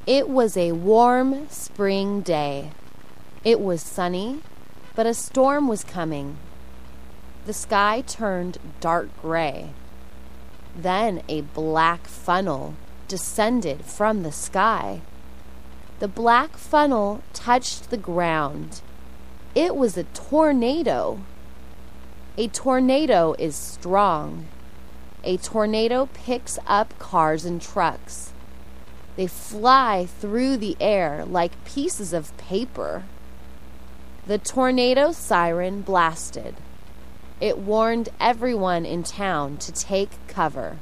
It was a warm spring day. It was sunny, but a storm was coming. The sky turned dark gray. Then a black funnel descended from the sky. The black funnel touched the ground. It was a tornado. A tornado is strong. A tornado picks up cars and trucks. They fly through the air like pieces of paper. The tornado siren blasted. It warned everyone in town to take cover.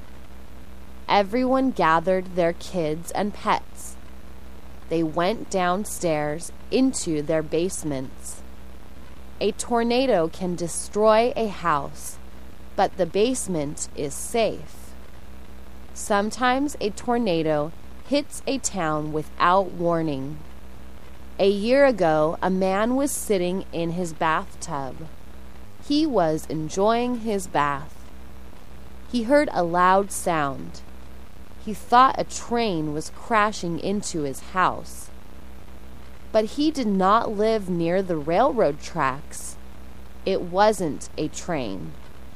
Everyone gathered their kids and pets. They went downstairs into their basements. A tornado can destroy a house, but the basement is safe. Sometimes a tornado hits a town without warning. A year ago, a man was sitting in his bathtub. He was enjoying his bath. He heard a loud sound. He thought a train was crashing into his house. But he did not live near the railroad tracks. It wasn't a train.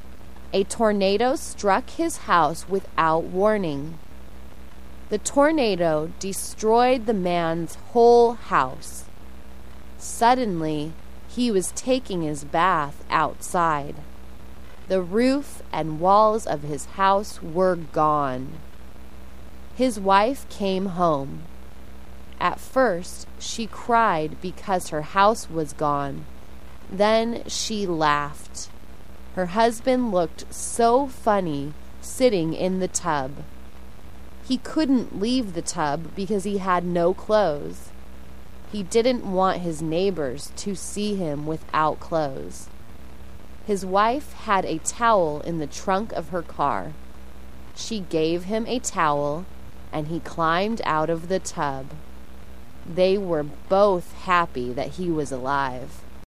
A tornado struck his house without warning. The tornado destroyed the man's whole house. Suddenly, he was taking his bath outside. The roof and walls of his house were gone. His wife came home. At first, she cried because her house was gone. Then she laughed. Her husband looked so funny sitting in the tub. He couldn't leave the tub because he had no clothes. He didn't want his neighbors to see him without clothes. His wife had a towel in the trunk of her car. She gave him a towel, and he climbed out of the tub. They were both happy that he was alive.